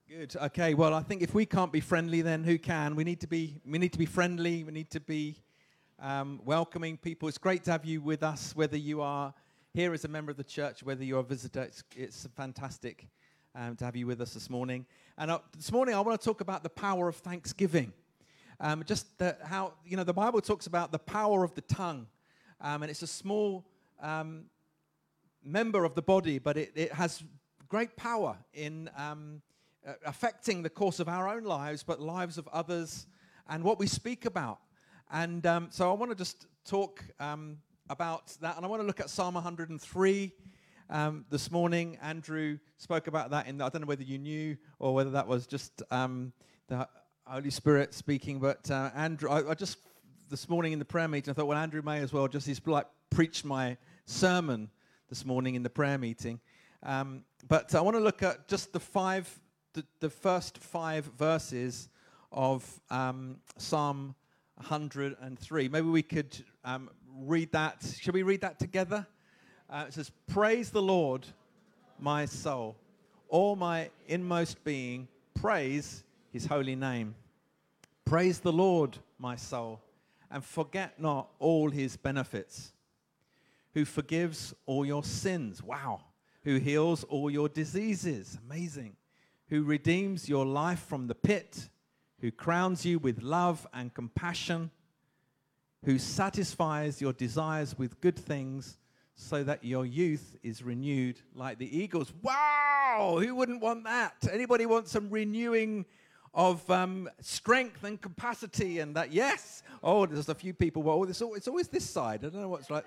Good. Okay. Well, I think if we can't be friendly, then who can? We need to be. We need to be friendly. We need to be welcoming people. It's great to have you with us, whether you are here as a member of the church, whether you're a visitor. It's fantastic to have you with us this morning. And this morning, I want to talk about the power of thanksgiving. How the Bible talks about the power of the tongue, and it's a small member of the body, but it has great power in affecting the course of our own lives, but lives of others, and what we speak about. And so I want to just talk about that, and I want to look at Psalm 103 this morning. Andrew spoke about that. I don't know whether you knew or whether that was just the Holy Spirit speaking, but Andrew, I just this morning in the prayer meeting, I thought, well, Andrew may as well just preach my sermon this morning in the prayer meeting. But I want to look at just the first five verses of Psalm 103. Maybe we could read that. Shall we read that together? It says, "Praise the Lord, my soul. All my inmost being, praise his holy name. Praise the Lord, my soul, and forget not all his benefits. Who forgives all your sins." Wow. "Who heals all your diseases." Amazing. "Who redeems your life from the pit, who crowns you with love and compassion, who satisfies your desires with good things, so that your youth is renewed like the eagles." Wow! Who wouldn't want that? Anybody want some renewing of strength and capacity and that? Yes. Oh, there's a few people. Well, it's always this side. I don't know what's like.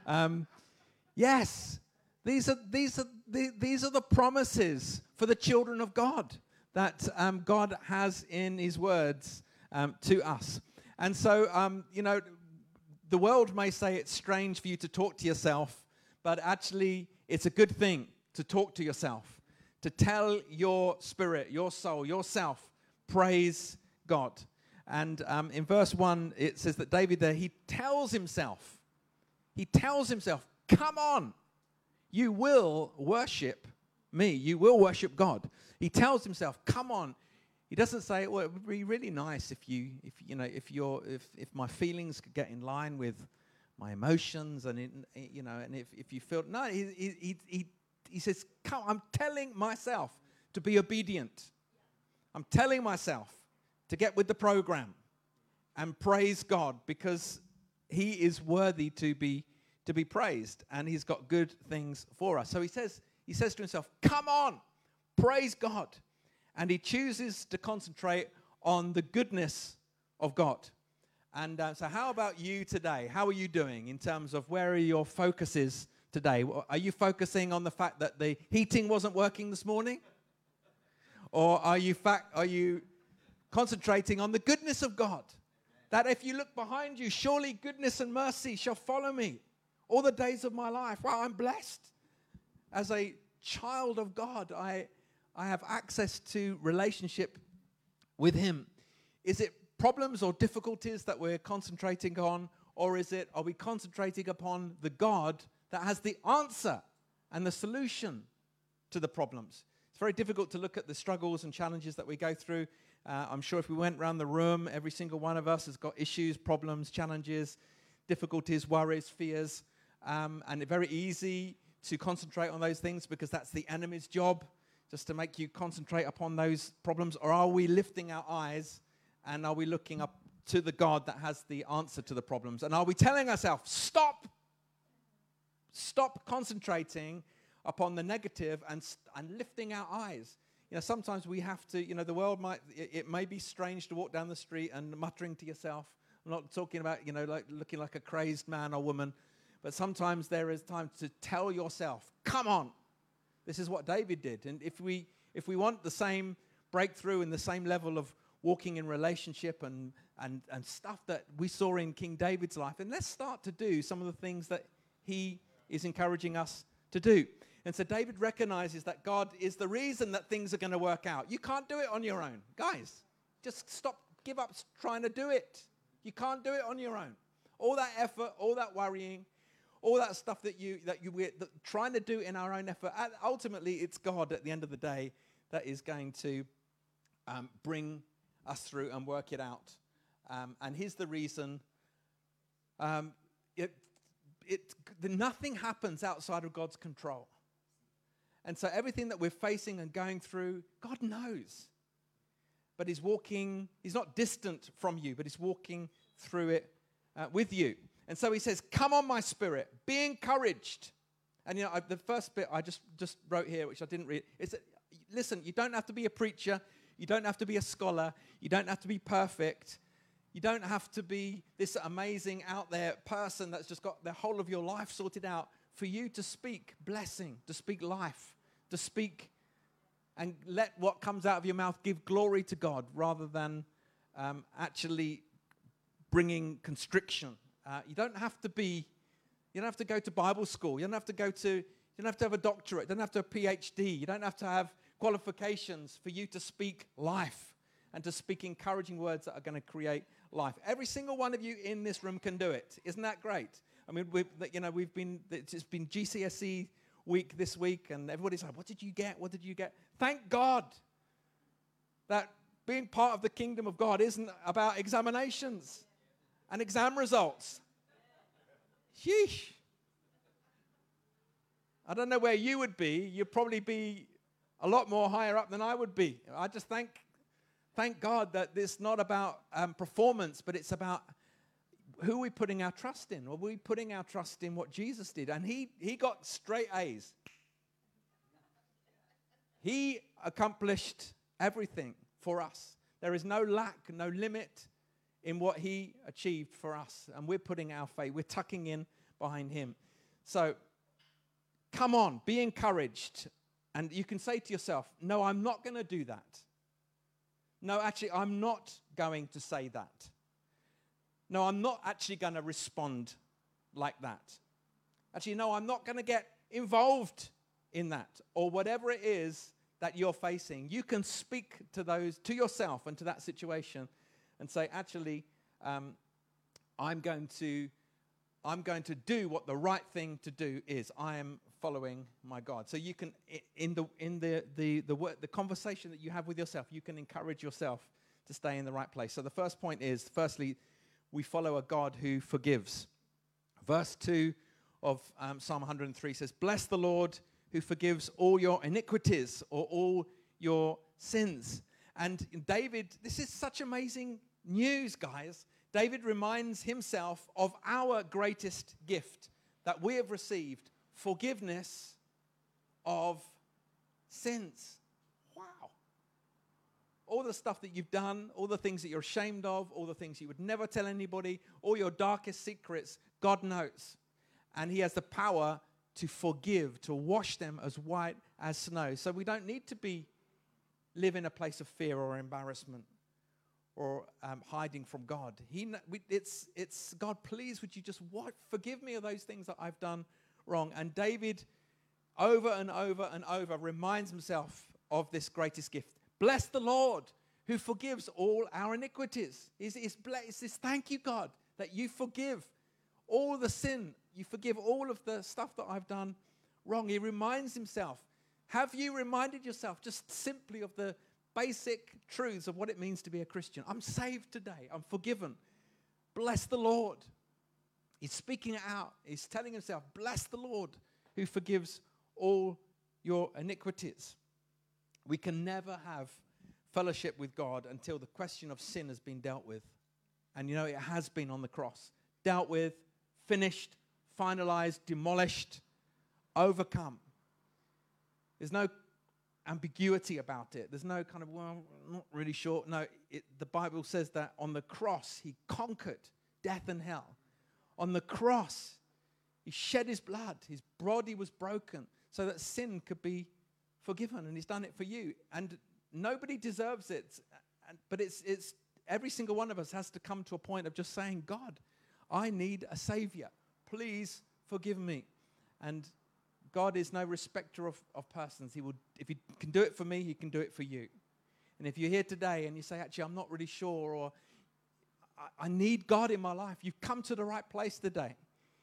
Yes. These are the promises for the children of God that God has in his words to us. And so, the world may say it's strange for you to talk to yourself, but actually it's a good thing to talk to yourself, to tell your spirit, your soul, yourself, praise God. And in verse 1, it says that David there, he tells himself, come on. You will worship me. You will worship God. He tells himself, come on. He doesn't say, well, it would be really nice if my feelings could get in line with my emotions, and if you feel no. He says, come. I'm telling myself to be obedient. I'm telling myself to get with the program and praise God, because he is worthy to be praised, and he's got good things for us. So he says to himself, come on, praise God. And he chooses to concentrate on the goodness of God. And so how about you today? How are you doing in terms of where are your focuses today? Are you focusing on the fact that the heating wasn't working this morning? Or are you concentrating on the goodness of God? That if you look behind you, surely goodness and mercy shall follow me all the days of my life. Wow, I'm blessed. As a child of God, I have access to relationship with him. Is it problems or difficulties that we're concentrating on, or are we concentrating upon the God that has the answer and the solution to the problems? It's very difficult to look at the struggles and challenges that we go through. I'm sure if we went around the room, every single one of us has got issues, problems, challenges, difficulties, worries, fears. And it's very easy to concentrate on those things because that's the enemy's job, just to make you concentrate upon those problems. Or are we lifting our eyes and are we looking up to the God that has the answer to the problems? And are we telling ourselves, stop concentrating upon the negative and lifting our eyes? Sometimes we have to, the world it may be strange to walk down the street and muttering to yourself. I'm not talking about, like looking like a crazed man or woman. But sometimes there is time to tell yourself, come on. This is what David did. And if we want the same breakthrough and the same level of walking in relationship and stuff that we saw in King David's life, then let's start to do some of the things that he is encouraging us to do. And so David recognizes that God is the reason that things are going to work out. You can't do it on your own. Guys, just give up trying to do it. You can't do it on your own. All that effort, all that worrying, all that stuff that we're trying to do in our own effort, ultimately it's God at the end of the day that is going to bring us through and work it out. And here's the reason. Nothing happens outside of God's control. And so everything that we're facing and going through, God knows. But he's not distant from you, but he's walking through it with you. And so he says, come on, my spirit, be encouraged. And the first bit I just wrote here, which I didn't read, is that, listen, you don't have to be a preacher. You don't have to be a scholar. You don't have to be perfect. You don't have to be this amazing out there person that's just got the whole of your life sorted out for you to speak blessing, to speak life, to speak and let what comes out of your mouth give glory to God rather than actually bringing constriction. You don't have to go to Bible school. You don't have to have a doctorate. You don't have to have a PhD. You don't have to have qualifications for you to speak life and to speak encouraging words that are going to create life. Every single one of you in this room can do it. Isn't that great? I mean, it's been GCSE week this week, and everybody's like, what did you get? What did you get? Thank God that being part of the kingdom of God isn't about examinations and exam results. Sheesh. I don't know where you would be. You'd probably be a lot more higher up than I would be. I just thank God that it's not about performance, but it's about who are we putting our trust in? Are we putting our trust in what Jesus did? And he got straight A's. He accomplished everything for us. There is no lack, no limit in what he achieved for us. And we're putting our faith, we're tucking in behind him. So, come on, be encouraged. And you can say to yourself, no, I'm not going to do that. No, actually, I'm not going to say that. No, I'm not actually going to respond like that. Actually, no, I'm not going to get involved in that. Or whatever it is that you're facing, you can speak to yourself and to that situation and say, actually, I'm going to do what the right thing to do is. I am following my God. So you can, in the conversation that you have with yourself, you can encourage yourself to stay in the right place. So the first point is, firstly, we follow a God who forgives. Verse 2 of Psalm 103 says, bless the Lord who forgives all your iniquities or all your sins. And David, this is such amazing news, guys. David reminds himself of our greatest gift that we have received, forgiveness of sins. Wow. All the stuff that you've done, all the things that you're ashamed of, all the things you would never tell anybody, all your darkest secrets, God knows. And he has the power to forgive, to wash them as white as snow. So we don't need to live in a place of fear or embarrassment or hiding from God. It's God, please, would you just forgive me of those things that I've done wrong? And David, over and over and over, reminds himself of this greatest gift. Bless the Lord who forgives all our iniquities. He says, thank you, God, that you forgive all the sin. You forgive all of the stuff that I've done wrong. He reminds himself. Have you reminded yourself just simply of the basic truths of what it means to be a Christian? I'm saved today. I'm forgiven. Bless the Lord. He's speaking it out. He's telling himself, bless the Lord who forgives all your iniquities. We can never have fellowship with God until the question of sin has been dealt with. And it has been on the cross. Dealt with, finished, finalized, demolished, overcome. There's no ambiguity about it. There's no kind of, well, I'm not really sure. No, the Bible says that on the cross, he conquered death and hell. On the cross, he shed his blood. His body was broken so that sin could be forgiven, and he's done it for you. And nobody deserves it. But it's every single one of us has to come to a point of just saying, God, I need a savior. Please forgive me. And God is no respecter of persons. If he can do it for me, he can do it for you. And if you're here today and you say, actually, I'm not really sure, or I need God in my life, you've come to the right place today.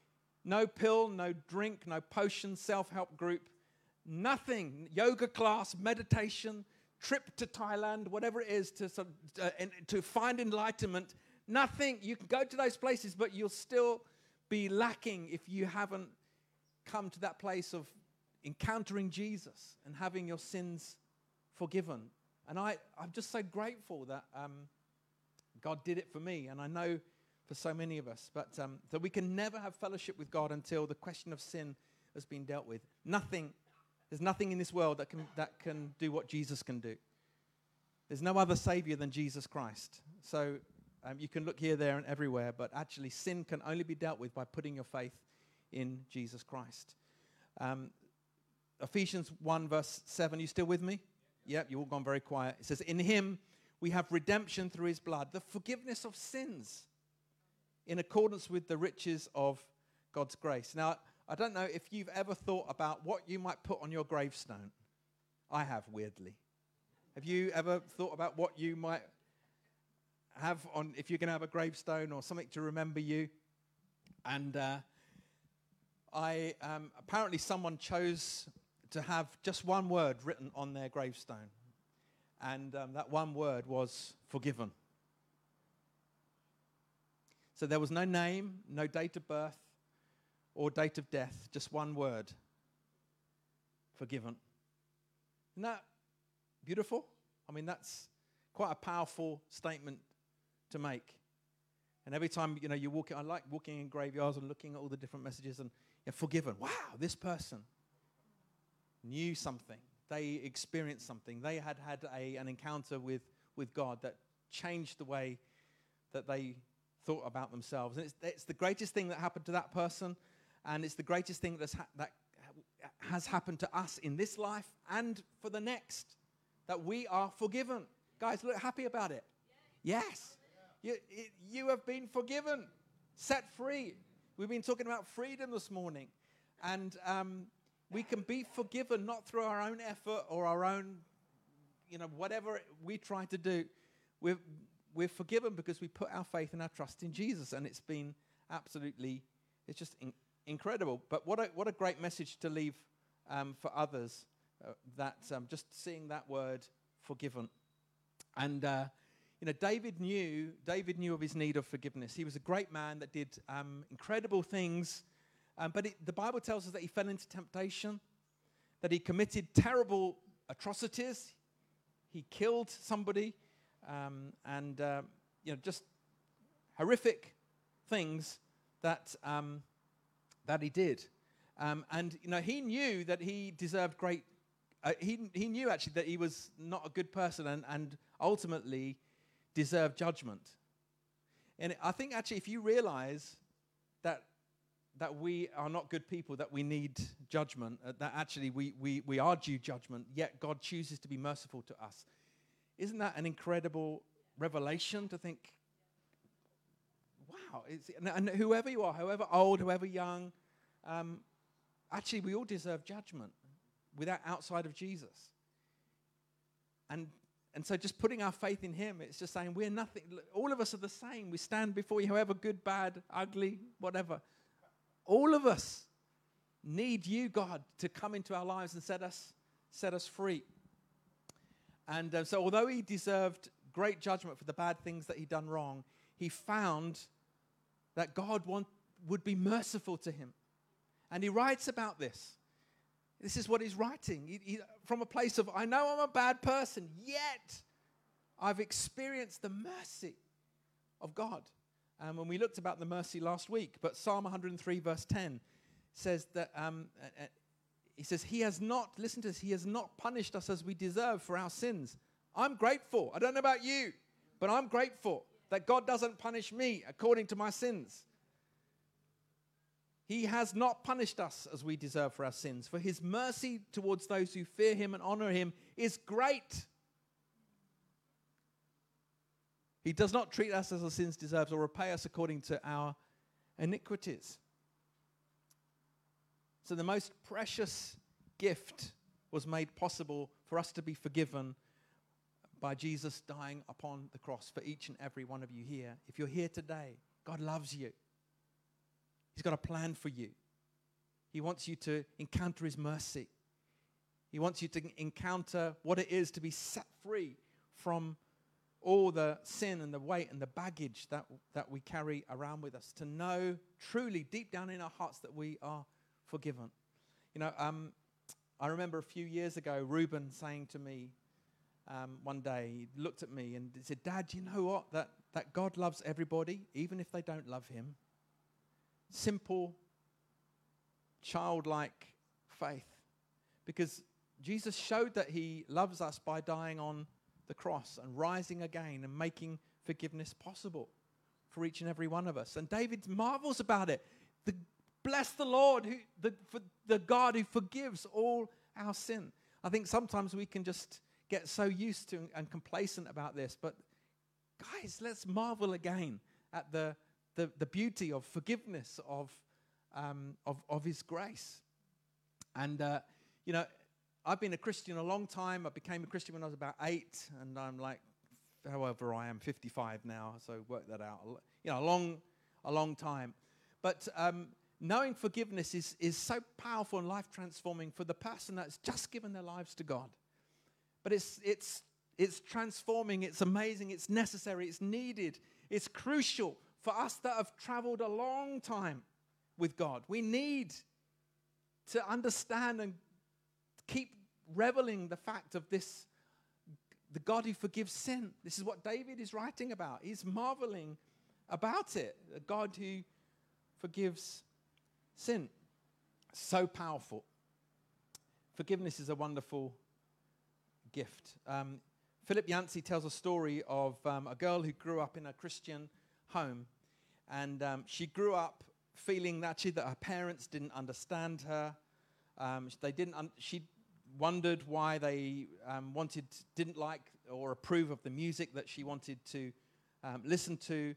No pill, no drink, no potion, self-help group, nothing. Yoga class, meditation, trip to Thailand, whatever it is, to find enlightenment. Nothing. You can go to those places, but you'll still be lacking if you haven't come to that place of encountering Jesus and having your sins forgiven. And I'm just so grateful that God did it for me, and I know for so many of us. But that we can never have fellowship with God until the question of sin has been dealt with. There's nothing in this world that can do what Jesus can do. There's no other Savior than Jesus Christ. So you can look here, there, and everywhere, but actually sin can only be dealt with by putting your faith in Jesus Christ. Ephesians 1 verse 7, you still with me? Yep, you've all gone very quiet. It says, in him we have redemption through his blood, the forgiveness of sins, in accordance with the riches of God's grace. Now, I don't know if you've ever thought about what you might put on your gravestone. I have, weirdly. Have you ever thought about what you might have on, if you're going to have a gravestone or something to remember you? And apparently someone chose to have just one word written on their gravestone. And that one word was forgiven. So there was no name, no date of birth, or date of death, just one word. Forgiven. Isn't that beautiful? I mean, that's quite a powerful statement to make. And every time, you walk in, I like walking in graveyards and looking at all the different messages and forgiven. Wow, this person knew something. They experienced something. They had an encounter with God that changed the way that they thought about themselves. And it's the greatest thing that happened to that person. And it's the greatest thing that has happened to us in this life and for the next, that we are forgiven. Guys, look happy about it. Yes. You have been forgiven, set free. We've been talking about freedom this morning. And we can be forgiven not through our own effort or our own, whatever we try to do. We're forgiven because we put our faith and our trust in Jesus. And it's been absolutely, it's just incredible. But what a great message to leave for others, that just seeing that word forgiven. And David knew of his need of forgiveness. He was a great man that did incredible things, but the Bible tells us that he fell into temptation, that he committed terrible atrocities. He killed somebody, and just horrific things that he did. And he knew that he deserved great. He knew actually that he was not a good person, and ultimately deserved judgment. And I think actually, if you realize that we are not good people, that we need judgment, that actually we are due judgment, yet God chooses to be merciful to us. Isn't that an incredible revelation to think, wow, and whoever you are, however old, however young, actually we all deserve judgment outside of Jesus. And so just putting our faith in him, it's just saying we're nothing. All of us are the same. We stand before you, however good, bad, ugly, whatever. All of us need you, God, to come into our lives and set us free. And so although he deserved great judgment for the bad things that he'd done wrong, he found that God would be merciful to him. And he writes about this. This is what he's writing. He, from a place of, I know I'm a bad person, yet I've experienced the mercy of God. And when we looked about the mercy last week, but Psalm 103 verse 10 says that, he says, he has not, listen to this, he has not punished us as we deserve for our sins. I'm grateful. I don't know about you, but I'm grateful that God doesn't punish me according to my sins. He has not punished us as we deserve for our sins, for his mercy towards those who fear him and honor him is great. He does not treat us as our sins deserve or repay us according to our iniquities. So the most precious gift was made possible for us to be forgiven by Jesus dying upon the cross for each and every one of you here. If you're here today, God loves you. He's got a plan for you. He wants you to encounter his mercy. He wants you to encounter what it is to be set free from all the sin and the weight and the baggage that we carry around with us. To know truly deep down in our hearts that we are forgiven. You know, I remember a few years ago, Reuben saying to me one day, he looked at me and he said, "Dad, you know what? That God loves everybody, even if they don't love him." Simple, childlike faith. Because Jesus showed that he loves us by dying on the cross and rising again and making forgiveness possible for each and every one of us. And David marvels about it. Bless the Lord, the God who forgives all our sin. I think sometimes we can just get so used to and complacent about this. But guys, let's marvel again at the beauty of forgiveness, of his grace. And, you know, I've been a Christian a long time. I became a Christian when I was about 8, and I'm like, however I am, 55 now, so work that out. You know, a long time. But knowing forgiveness is so powerful and life-transforming for the person that's just given their lives to God. But it's transforming, it's amazing, it's necessary, it's needed, it's crucial for us that have traveled a long time with God. We need to understand and keep reveling the fact of this, the God who forgives sin. This is what David is writing about. He's marveling about it, a God who forgives sin. So powerful. Forgiveness is a wonderful gift. Philip Yancey tells a story of a girl who grew up in a Christian home, and she grew up feeling that her parents didn't understand her. She wondered why they didn't like or approve of the music that she wanted to listen to.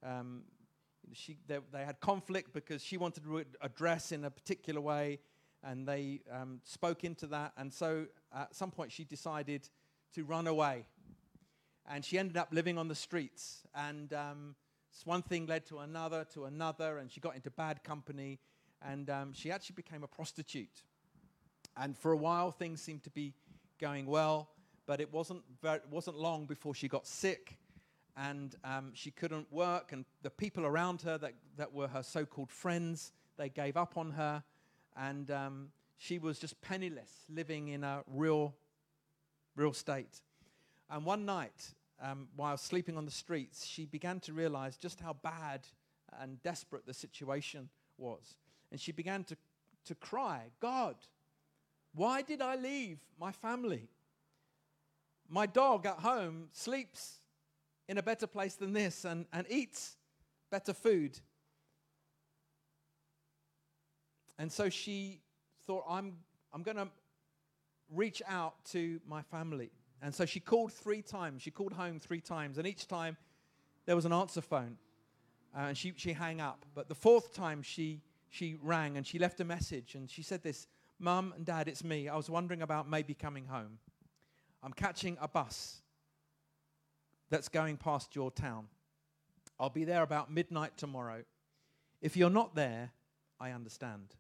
They had conflict because she wanted to dress in a particular way, and they spoke into that. And so at some point she decided to run away. And she ended up living on the streets. And one thing led to another, and she got into bad company. And she actually became a prostitute. And for a while, things seemed to be going well, but it wasn't long before she got sick, and she couldn't work. And the people around her that were her so-called friends, they gave up on her, and she was just penniless, living in a real state. And one night, while sleeping on the streets, she began to realize just how bad and desperate the situation was, and she began to cry, "God, why did I leave my family? My dog at home sleeps in a better place than this and eats better food." And so she thought, I'm going to reach out to my family. And so she called 3 times. She called home 3 times. And each time there was an answer phone. And she hung up. But the 4th time she rang and she left a message. And she said this, "Mum and Dad, it's me. I was wondering about maybe coming home. I'm catching a bus that's going past your town. I'll be there about midnight tomorrow. If you're not there, I understand."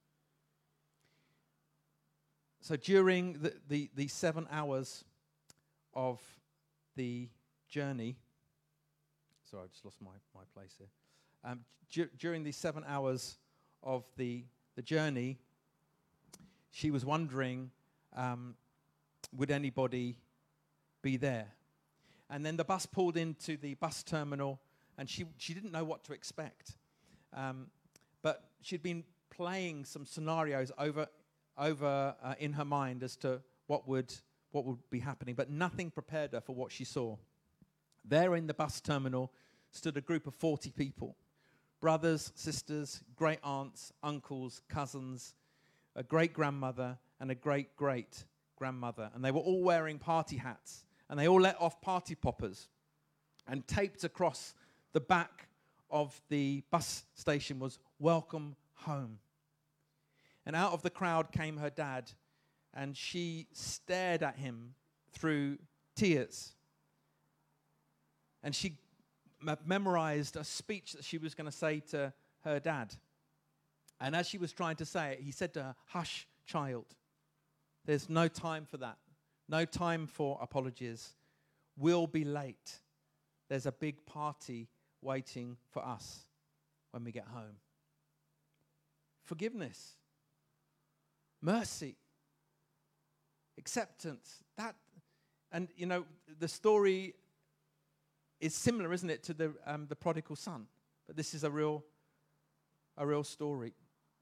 So during the 7 hours of the journey, sorry, I just lost my place here. During these 7 hours of the journey, she was wondering, would anybody be there? And then the bus pulled into the bus terminal, and she didn't know what to expect. But she'd been playing some scenarios over in her mind as to what would be happening, but nothing prepared her for what she saw. There in the bus terminal stood a group of 40 people, brothers, sisters, great aunts, uncles, cousins, a great-grandmother, and a great-great-grandmother. And they were all wearing party hats, and they all let off party poppers. And taped across the back of the bus station was "Welcome Home." And out of the crowd came her dad, and she stared at him through tears. And she memorized a speech that she was going to say to her dad. And as she was trying to say it, he said to her, "Hush, child. There's no time for that. No time for apologies. We'll be late. There's a big party waiting for us when we get home. Forgiveness, mercy, acceptance. And the story is similar, isn't it, to the prodigal son? But this is a real story.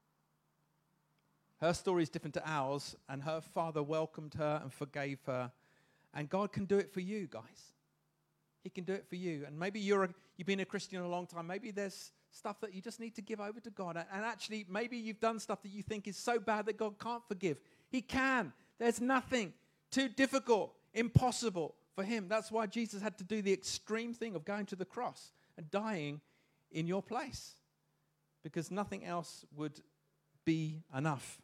Her story is different to ours, and her father welcomed her and forgave her. And God can do it for you, guys. He can do it for you. And maybe you've been a Christian a long time. Maybe there's stuff that you just need to give over to God. And actually, maybe you've done stuff that you think is so bad that God can't forgive. He can. There's nothing too difficult, impossible for him. That's why Jesus had to do the extreme thing of going to the cross and dying in your place, because nothing else would be enough.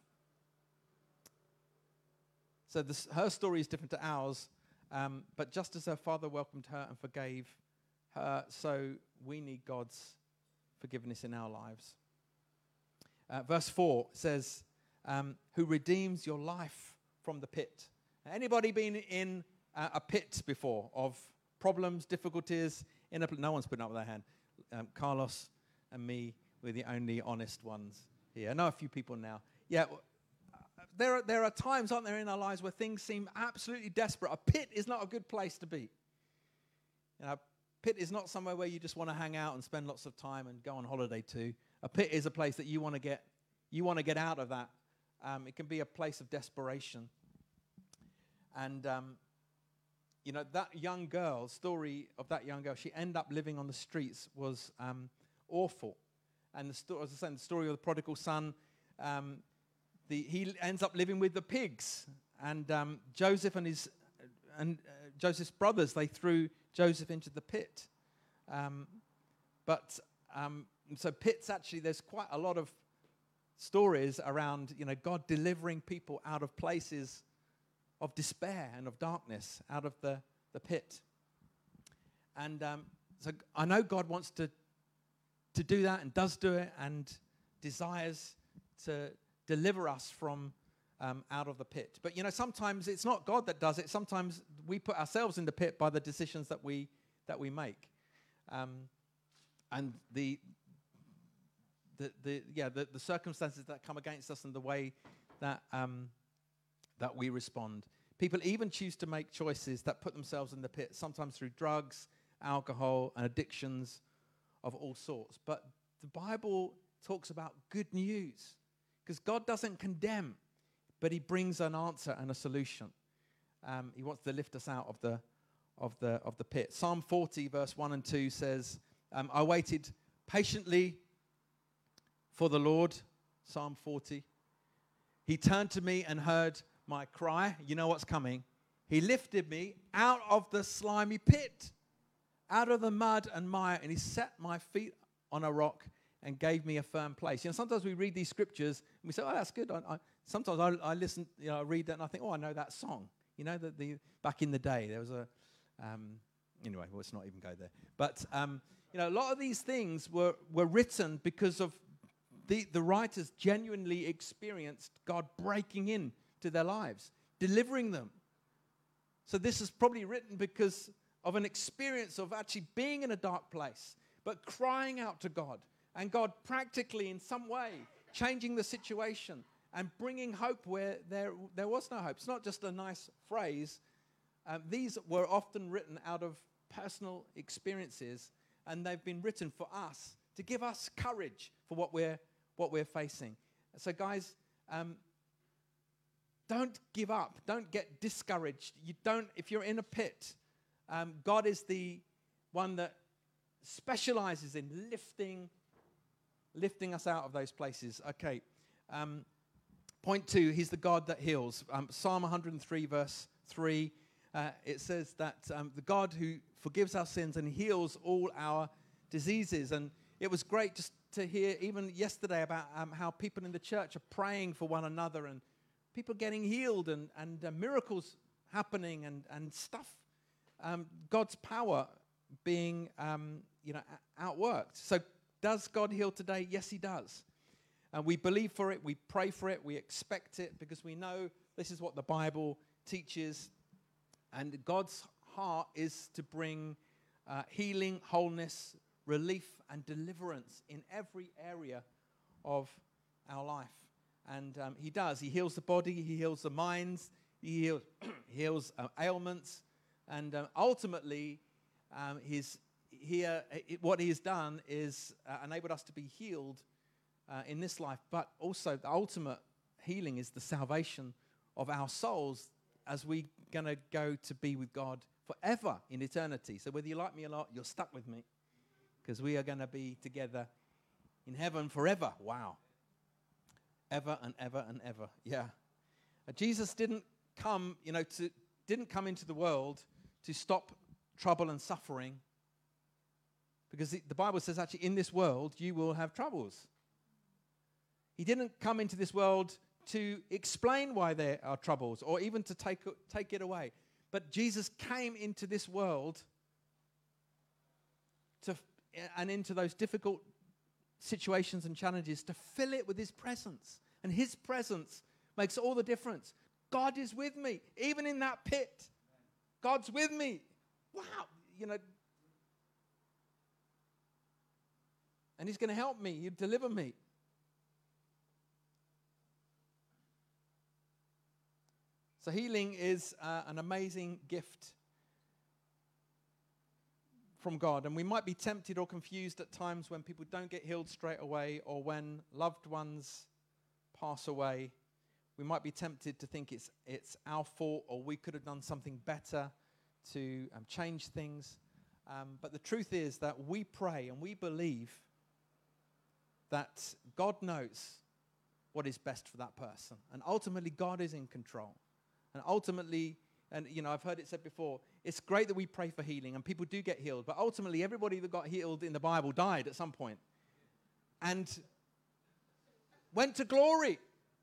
So her story is different to ours, but just as her father welcomed her and forgave her, so we need God's forgiveness in our lives. Verse 4 says, who redeems your life from the pit. Anybody been in a pit before of problems, difficulties? No one's putting up their hand. Carlos and me, we're the only honest ones here. I know a few people now. Yeah, there are times, aren't there, in our lives where things seem absolutely desperate. A pit is not a good place to be. A pit is not somewhere where you just want to hang out and spend lots of time and go on holiday to. A pit is a place that you want to get out of that. It can be a place of desperation. And that young girl, story of that young girl, she ended up living on the streets, was awful. And as I was saying, the story of the prodigal son, he ends up living with the pigs. And Joseph and Joseph's brothers, they threw Joseph into the pit. So pits, actually, there's quite a lot of stories around, God delivering people out of places of despair and of darkness, out of the pit. And so I know God wants to do that and does do it and desires to deliver us from out of the pit. But, sometimes it's not God that does it. Sometimes we put ourselves in the pit by the decisions that we make. And the circumstances that come against us and the way that we respond. People even choose to make choices that put themselves in the pit, sometimes through drugs, alcohol, and addictions of all sorts. But the Bible talks about good news, because God doesn't condemn, but he brings an answer and a solution. He wants to lift us out of the pit. Psalm 40, verse 1 and 2 says, I waited patiently for the Lord. Psalm 40. He turned to me and heard my cry. You know what's coming. He lifted me out of the slimy pit, out of the mud and mire, and he set my feet on a rock and gave me a firm place. Sometimes we read these scriptures and we say, oh, that's good. Sometimes I listen, I read that and I think, oh, I know that song. The back in the day, there was a, anyway, let's not even go there. But, a lot of these things were written because of the writers genuinely experienced God breaking in to their lives, delivering them. So this is probably written because of an experience of actually being in a dark place, but crying out to God, and God practically in some way changing the situation and bringing hope where there was no hope. It's not just a nice phrase. These were often written out of personal experiences, and they've been written for us to give us courage for what we're facing. So guys, don't give up. Don't get discouraged. If you're in a pit, God is the one that specializes in lifting us out of those places. Okay. Point 2, he's the God that heals. Psalm 103, verse 3, it says that the God who forgives our sins and heals all our diseases. And it was great just to hear, even yesterday, about how people in the church are praying for one another and people getting healed and miracles happening and stuff. God's power being, outworked. So does God heal today? Yes, he does. And we believe for it, we pray for it, we expect it, because we know This is what the Bible teaches. And God's heart is to bring healing, wholeness, relief, and deliverance in every area of our life. And he does. He heals the body. He heals the minds. He heals ailments. And ultimately, what he has done is enabled us to be healed in this life. But also the ultimate healing is the salvation of our souls as we're going to go to be with God forever in eternity. So whether you like me or not, you're stuck with me, because we are going to be together in heaven forever. Wow. Ever and ever and ever. Yeah. Jesus didn't come into the world to stop trouble and suffering, because the Bible says actually in this world you will have troubles. He didn't come into this world to explain why there are troubles or even to take it away. But Jesus came into this world and into those difficult situations and challenges to fill it with his presence. And his presence makes all the difference. God is with me, even in that pit. God's with me. Wow, and he's going to help me. He'll deliver me. So healing is an amazing gift from God. And we might be tempted or confused at times when people don't get healed straight away, or when loved ones pass away. We might be tempted to think it's our fault, or we could have done something better to change things. But the truth is that we pray and we believe that God knows what is best for that person. And ultimately, God is in control. And ultimately, I've heard it said before, it's great that we pray for healing and people do get healed. But ultimately, everybody that got healed in the Bible died at some point and went to glory.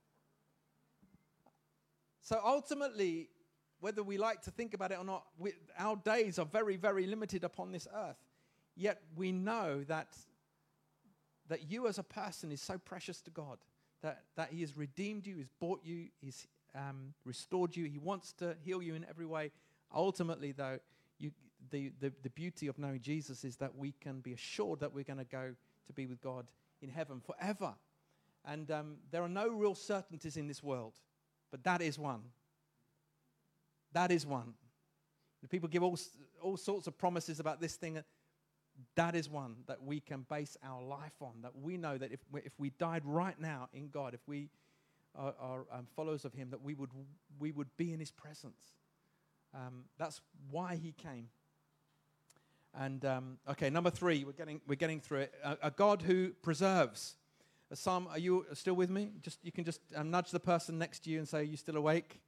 So ultimately, whether we like to think about it or not, our days are very, very limited upon this earth. Yet we know that you as a person is so precious to God, that he has redeemed you, he's bought you, he's restored you. He wants to heal you in every way. Ultimately, though, the beauty of knowing Jesus is that we can be assured that we're going to go to be with God in heaven forever. And there are no real certainties in this world, but that is one. That is one. People give all sorts of promises about this thing. That is one that we can base our life on, that we know that if we died right now in God, if we are followers of him, that we would be in his presence. That's why he came. And okay, number 3, we're getting through it. A God who preserves. Are you still with me? You can just nudge the person next to you and say, "Are you still awake?"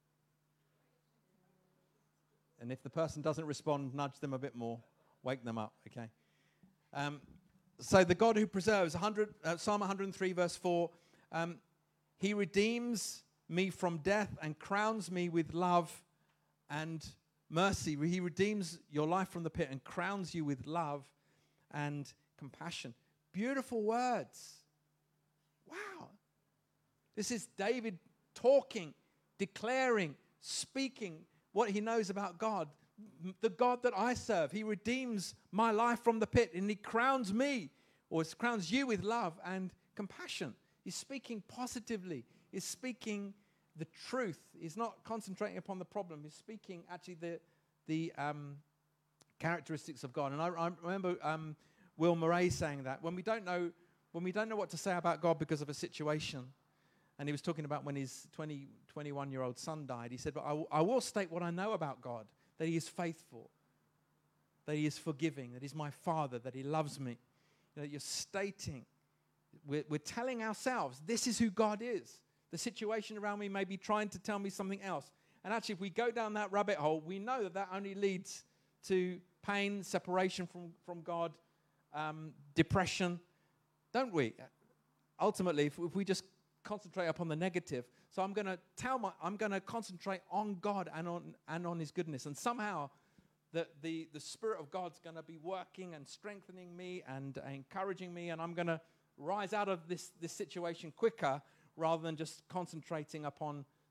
And if the person doesn't respond, nudge them a bit more, wake them up. Okay. So the God who preserves. Psalm 103, verse 4. He redeems me from death and crowns me with love and mercy. He redeems your life from the pit and crowns you with love and compassion. Beautiful words. Wow. This is David talking, declaring, speaking what he knows about God. The God that I serve. He redeems my life from the pit, and he crowns me, or crowns you with love and compassion. He's speaking positively. He's speaking the truth. He's not concentrating upon the problem. He's speaking actually the characteristics of God. And I remember Will Murray saying that when we don't know what to say about God because of a situation, and he was talking about when his 21-year-old son died, he said, "But I will state what I know about God, that he is faithful, that he is forgiving, that he's my Father, that he loves me." You're stating, we're telling ourselves, this is who God is. The situation around me may be trying to tell me something else. And actually, if we go down that rabbit hole, we know that only leads to pain, separation from God, depression, don't we? Ultimately, if we just concentrate upon the negative, so I'm going to concentrate on God and on his goodness. And somehow, the Spirit of God's going to be working and strengthening me and encouraging me, and I'm going to rise out of this situation quicker rather than just concentrating upon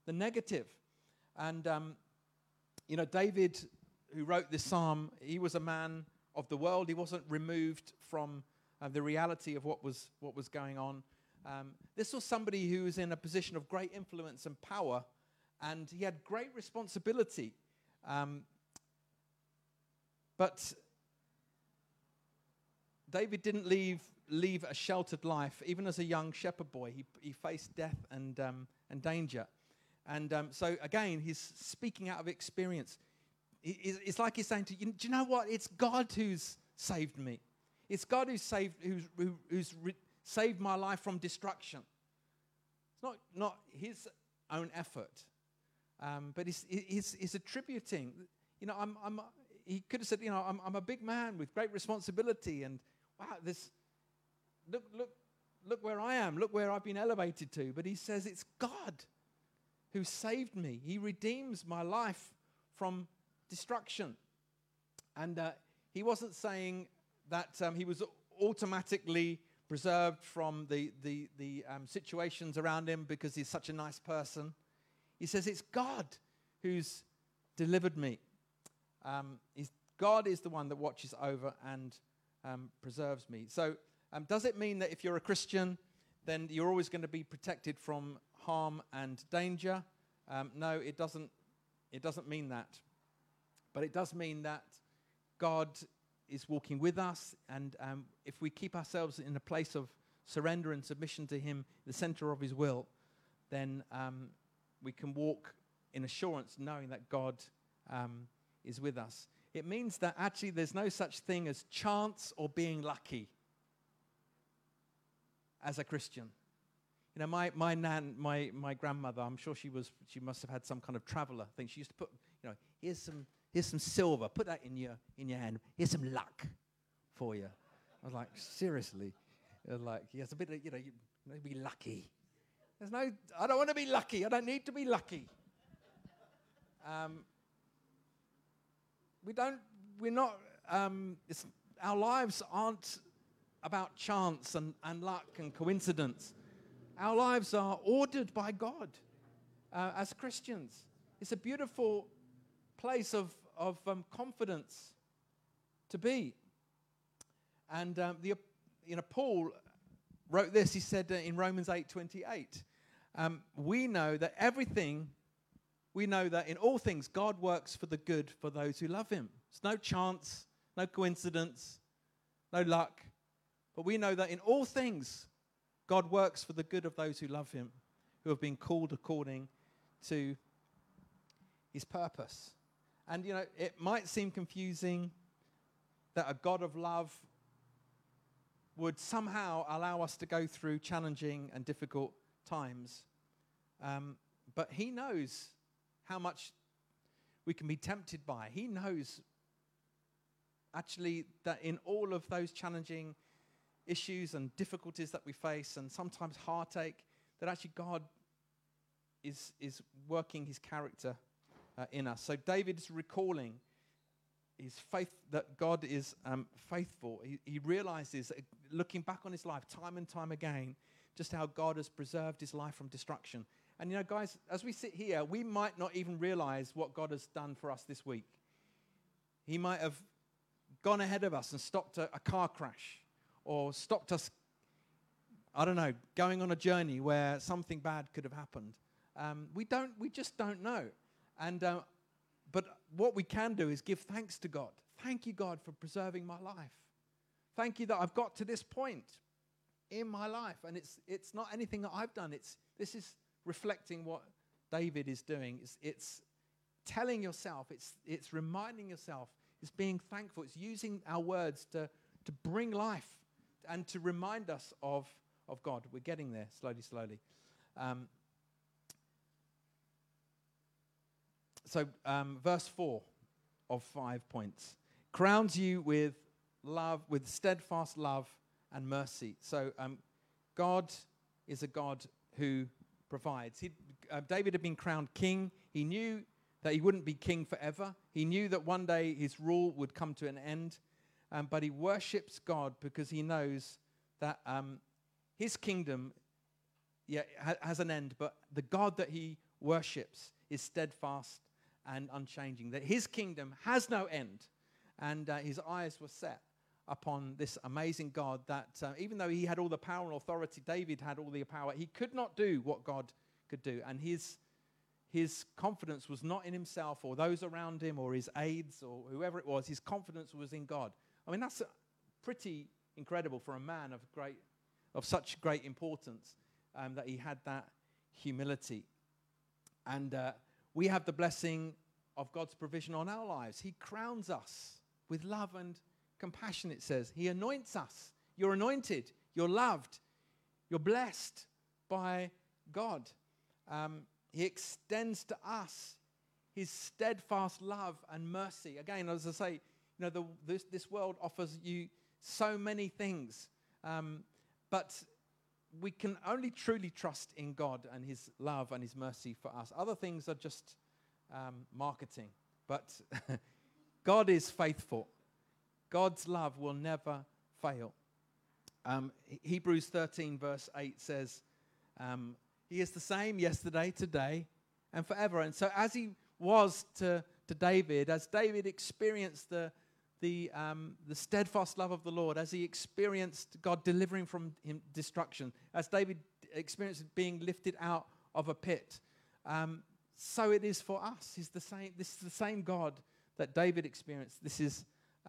the negative. And, David, who wrote this psalm, he was a man of the world. He wasn't removed from the reality of what was going on. This was somebody who was in a position of great influence and power, and he had great responsibility. But David didn't leave a sheltered life. Even as a young shepherd boy, he faced death and danger. And so again, he's speaking out of experience. It's like he's saying to you, do you know what? It's God who's saved me. It's God who's saved my life from destruction. It's not his own effort, but he's attributing. He could have said, I'm a big man with great responsibility, and wow, this look where I am, look where I've been elevated to. But he says it's God who saved me. He redeems my life from destruction. And he wasn't saying that he was automatically preserved from the situations around him because he's such a nice person. He says it's God who's delivered me. God is the one that watches over and preserves me. So does it mean that if you're a Christian, then you're always going to be protected from harm and danger? No, it doesn't mean that. But it does mean that God is walking with us, and if we keep ourselves in a place of surrender and submission to Him, the center of His will, then we can walk in assurance knowing that God is with us. It means that actually there's no such thing as chance or being lucky as a Christian. My grandmother, I'm sure she must have had some kind of traveler thing. She used to put, here's some silver. Put that in your hand. Here's some luck for you. I was like, seriously? Yes, a bit of, be lucky. I don't want to be lucky. I don't need to be lucky. Our lives aren't about chance and luck and coincidence. Our lives are ordered by God as Christians. It's a beautiful place of confidence to be. And Paul wrote this. He said in Romans 8:28, we know that in all things God works for the good for those who love Him. It's no chance, no coincidence, no luck. But we know that in all things God works for the good of those who love Him, who have been called according to His purpose. And, it might seem confusing that a God of love would somehow allow us to go through challenging and difficult times. But He knows how much we can be tempted by. He knows actually that in all of those challenging issues and difficulties that we face, and sometimes heartache, that actually God is working His character in us. So David is recalling his faith, that God is faithful. He realizes, looking back on his life time and time again, just how God has preserved his life from destruction. And guys, as we sit here, we might not even realize what God has done for us this week. He might have gone ahead of us and stopped a car crash, or stopped us, going on a journey where something bad could have happened. We just don't know. And but what we can do is give thanks to God. Thank you, God, for preserving my life. Thank you that I've got to this point in my life, and it's not anything that I've done. This is reflecting what David is doing. It's telling yourself. It's reminding yourself. It's being thankful. It's using our words to bring life and to remind us of God. We're getting there slowly. So verse 4 of 5 points crowns you with love, with steadfast love and mercy. So God is a God who provides. David had been crowned king. He knew that he wouldn't be king forever. He knew that one day his rule would come to an end. But he worships God because he knows that his kingdom has an end. But the God that he worships is steadfast and unchanging, that his kingdom has no end. And his eyes were set upon this amazing God that even though he had all the power and authority, David had all the power, he could not do what God could do. And his confidence was not in himself or those around him or his aides or whoever it was. His confidence was in God. I mean, that's pretty incredible for a man of such great importance, that he had that humility. And we have the blessing of God's provision on our lives. He crowns us with love and compassion, it says. He anoints us. You're anointed. You're loved. You're blessed by God. He extends to us his steadfast love and mercy. Again, as I say, this world offers you so many things, but we can only truly trust in God and his love and his mercy for us. Other things are just marketing, but God is faithful. God's love will never fail. Hebrews 13 verse 8 says, he is the same yesterday, today, and forever. And so as he was to David, as David experienced the steadfast love of the Lord, as he experienced God delivering from him destruction, as David experienced being lifted out of a pit, so it is for us. This is the same God that David experienced. This is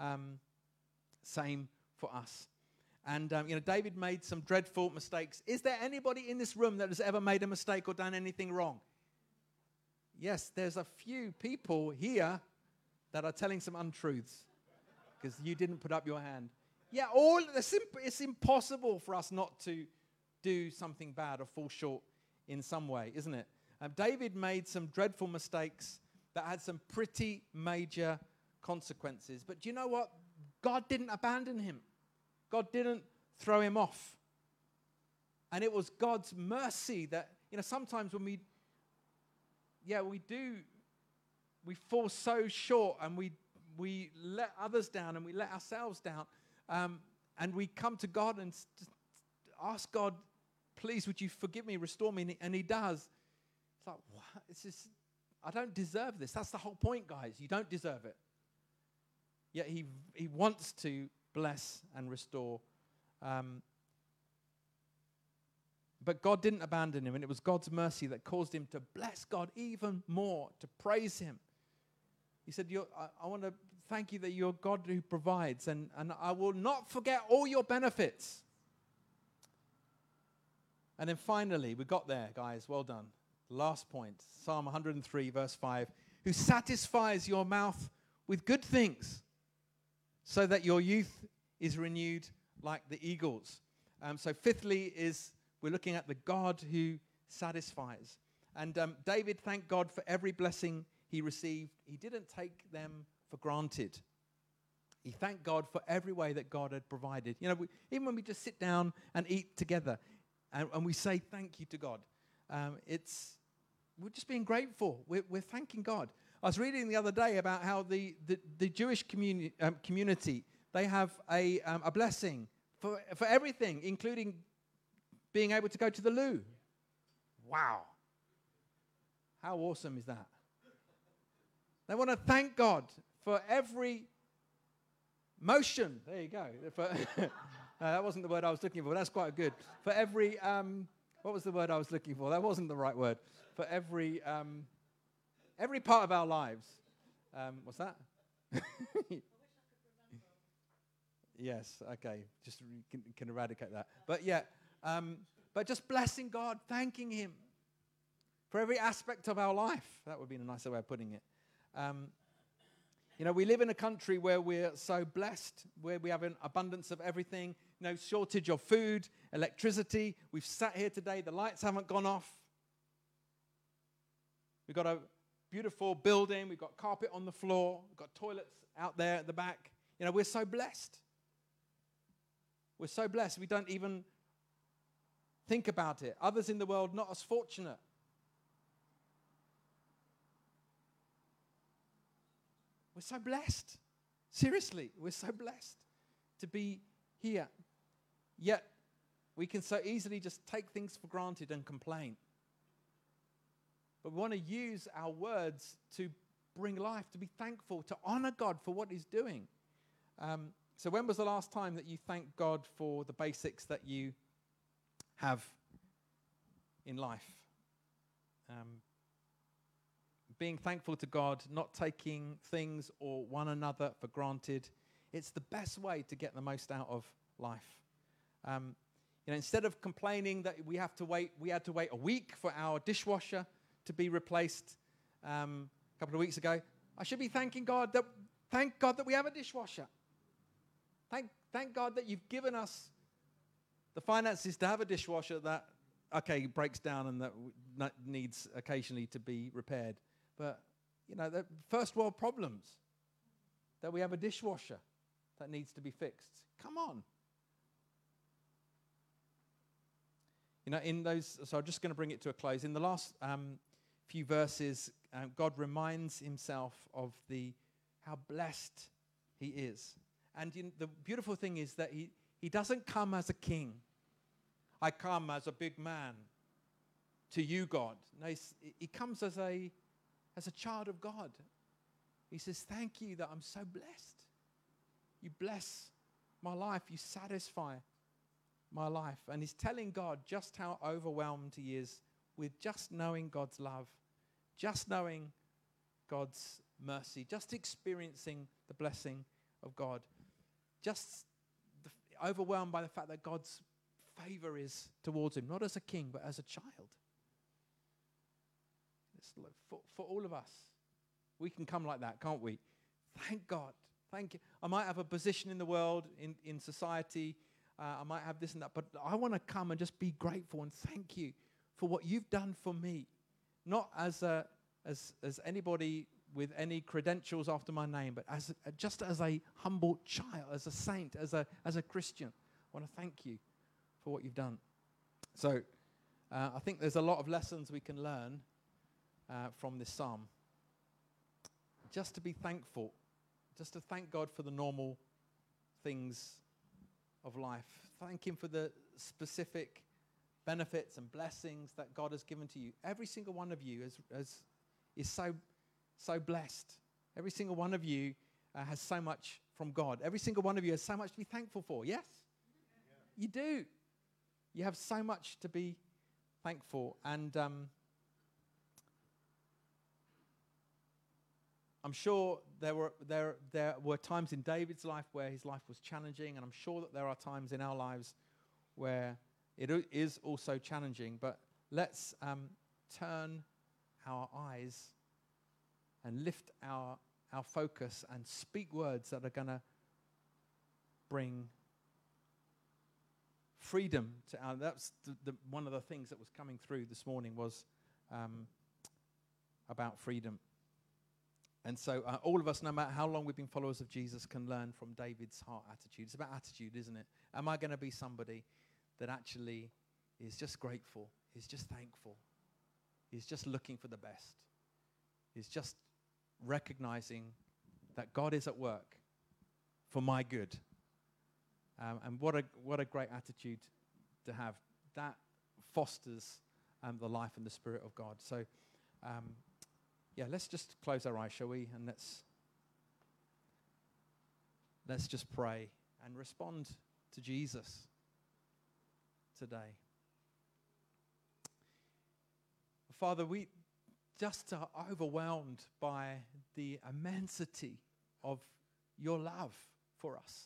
same for us. And David made some dreadful mistakes. Is there anybody in this room that has ever made a mistake or done anything wrong? Yes, there's a few people here that are telling some untruths because you didn't put up your hand. Yeah, it's impossible for us not to do something bad or fall short in some way, isn't it? David made some dreadful mistakes that had some pretty major consequences. But do you know what? God didn't abandon him. God didn't throw him off. And it was God's mercy that, sometimes when we fall so short and we let others down and we let ourselves down, and we come to God and ask God, please, would you forgive me, restore me? And he does. It's like, what? It's just, I don't deserve this. That's the whole point, guys. You don't deserve it. Yet he wants to bless and restore. But God didn't abandon him, and it was God's mercy that caused him to bless God even more, to praise him. He said, I want to thank you that you're God who provides, and I will not forget all your benefits. And then finally, we got there, guys. Well done. Last point, Psalm 103, verse 5. Who satisfies your mouth with good things, so that your youth is renewed like the eagles. So fifthly we're looking at the God who satisfies. And David thanked God for every blessing he received. He didn't take them for granted. He thanked God for every way that God had provided. Even when we just sit down and eat together and we say thank you to God, we're just being grateful. We're thanking God. I was reading the other day about how the Jewish community, they have a blessing for everything, including being able to go to the loo. Wow. How awesome is that? They want to thank God for every motion. There you go. That wasn't the word I was looking for. That's quite good. For every, what was the word I was looking for? That wasn't the right word. For every part of our lives. What's that? Yes, okay. Just can eradicate that. But yeah, but just blessing God, thanking him for every aspect of our life. That would be a nicer way of putting it. We live in a country where we're so blessed, where we have an abundance of everything, no shortage of food, electricity. We've sat here today, the lights haven't gone off. We've got a beautiful building, we've got carpet on the floor, we've got toilets out there at the back. We're so blessed. We're so blessed, we don't even think about it. Others in the world not as fortunate. We're so blessed. Seriously, we're so blessed to be here. Yet, we can so easily just take things for granted and complain. But we want to use our words to bring life, to be thankful, to honor God for what he's doing. So when was the last time that you thanked God for the basics that you have in life? Being thankful to God, not taking things or one another for granted. It's the best way to get the most out of life. Instead of complaining that we had to wait a week for our dishwasher to be replaced a couple of weeks ago, I should be thank God that we have a dishwasher. Thank God that you've given us the finances to have a dishwasher that, breaks down and that needs occasionally to be repaired. But, the first world problems, that we have a dishwasher that needs to be fixed. Come on. So I'm just going to bring it to a close. In the last few verses, God reminds himself of how blessed he is. And the beautiful thing is that he doesn't come as a king. I come as a big man to you, God. No, he comes as a child of God. He says, thank you that I'm so blessed. You bless my life. You satisfy my life. And he's telling God just how overwhelmed he is with just knowing God's love, just knowing God's mercy, just experiencing the blessing of God, just overwhelmed by the fact that God's favor is towards him, not as a king, but as a child. For all of us, we can come like that, can't we? Thank God. Thank you. I might have a position in the world, in society. I might have this and that, but I want to come and just be grateful and thank you for what you've done for me. Not as anybody with any credentials after my name, but just as a humble child, as a saint, as a Christian. I want to thank you for what you've done. So I think there's a lot of lessons we can learn from this psalm. Just to be thankful, just to thank God for the normal things of life. Thank him for the specific benefits and blessings that God has given to you. Every single one of you is so blessed. Every single one of you has so much from God. Every single one of you has so much to be thankful for. Yes? Yeah. You do. You have so much to be thankful. And I'm sure there were times in David's life where his life was challenging, and I'm sure that there are times in our lives where it is also challenging. But let's turn our eyes and lift our focus and speak words that are going to bring freedom to our. That's one of the things that was coming through this morning was about freedom. And so all of us, no matter how long we've been followers of Jesus, can learn from David's heart attitude. It's about attitude, isn't it? Am I going to be somebody that actually is just grateful, is just thankful, is just looking for the best, is just recognizing that God is at work for my good? And what a great attitude to have. That fosters the life and the Spirit of God. So, let's just close our eyes, shall we? And let's just pray and respond to Jesus today. Father, we just are overwhelmed by the immensity of your love for us.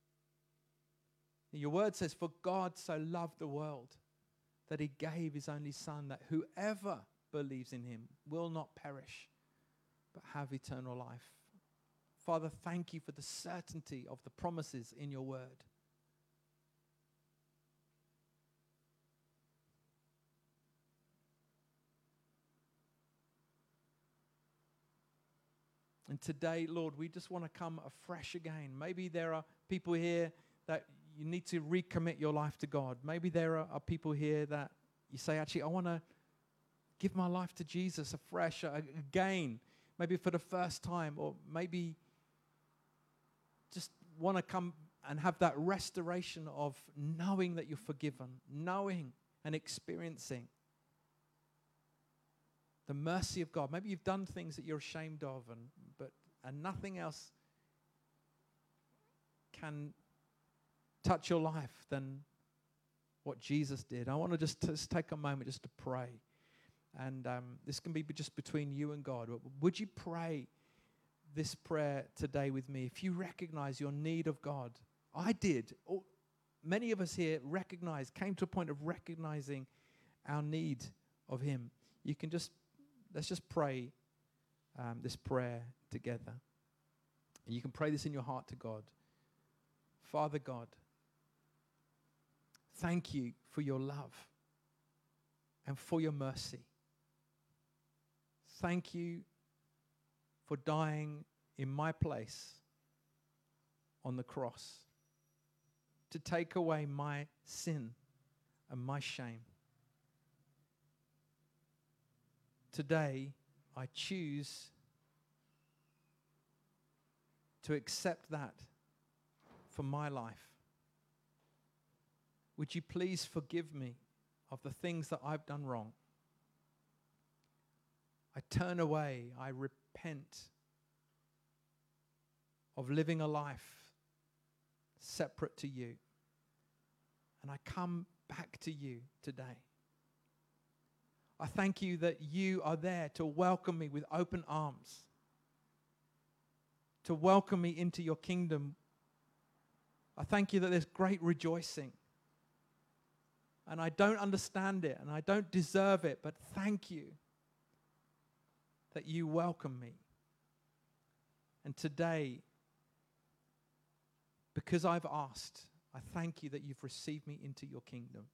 Your word says, for God so loved the world that he gave his only Son, that whoever believes in him will not perish, but have eternal life. Father, thank you for the certainty of the promises in your word. And today, Lord, we just want to come afresh again. Maybe there are people here that you need to recommit your life to God. Maybe there are people here that you say, actually, I want to give my life to Jesus afresh, again, maybe for the first time, or maybe just want to come and have that restoration of knowing that you're forgiven, knowing and experiencing the mercy of God. Maybe you've done things that you're ashamed of, and nothing else can touch your life than what Jesus did. I want to just take a moment just to pray. And this can be just between you and God. Would you pray this prayer today with me? If you recognize your need of God, I did. Many of us here came to a point of recognizing our need of Him. Let's just pray this prayer together. And you can pray this in your heart to God. Father God, thank you for your love and for your mercy. Thank you for dying in my place on the cross to take away my sin and my shame. Today, I choose to accept that for my life. Would you please forgive me of the things that I've done wrong? I turn away, I repent of living a life separate to you. And I come back to you today. I thank you that you are there to welcome me with open arms, to welcome me into your kingdom. I thank you that there's great rejoicing. And I don't understand it, and I don't deserve it, but thank you that you welcome me. And today, because I've asked, I thank you that you've received me into your kingdom.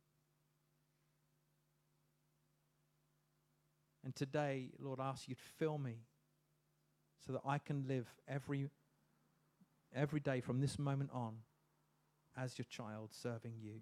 And today, Lord, I ask you to fill me so that I can live every day from this moment on as your child serving you.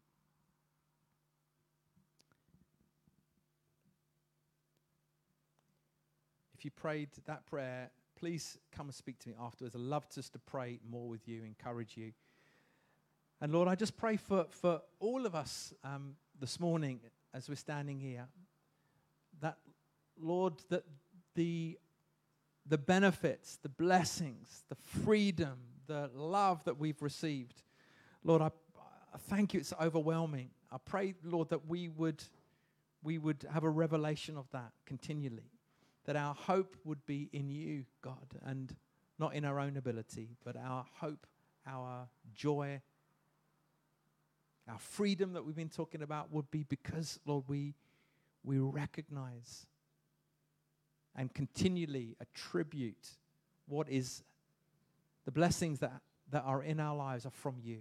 If you prayed that prayer, please come and speak to me afterwards. I'd love just to pray more with you, encourage you. And Lord, I just pray for all of us this morning as we're standing here, that, Lord, that the benefits, the blessings, the freedom, the love that we've received, Lord, I thank you, it's overwhelming. I pray, Lord, that we would have a revelation of that continually, that our hope would be in you, God, and not in our own ability, but our hope, our joy, our freedom that we've been talking about would be because, Lord, we recognize and continually attribute what is the blessings that are in our lives are from you.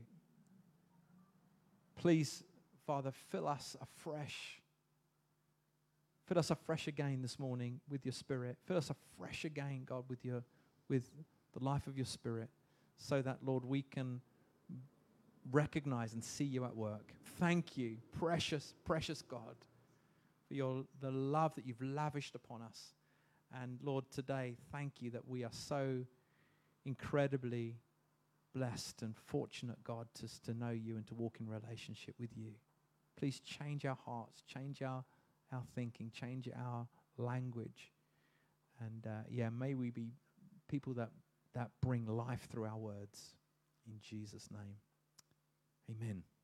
Please, Father, fill us afresh. Fill us afresh again this morning with your Spirit. Fill us afresh again, God, with the life of your Spirit, so that, Lord, we can recognize and see you at work. Thank you, precious, precious God, for the love that you've lavished upon us. And Lord, today, thank you that we are so incredibly blessed and fortunate, God, to know you and to walk in relationship with you. Please change our hearts, change our thinking, change our language. And may we be people that bring life through our words. In Jesus' name, amen.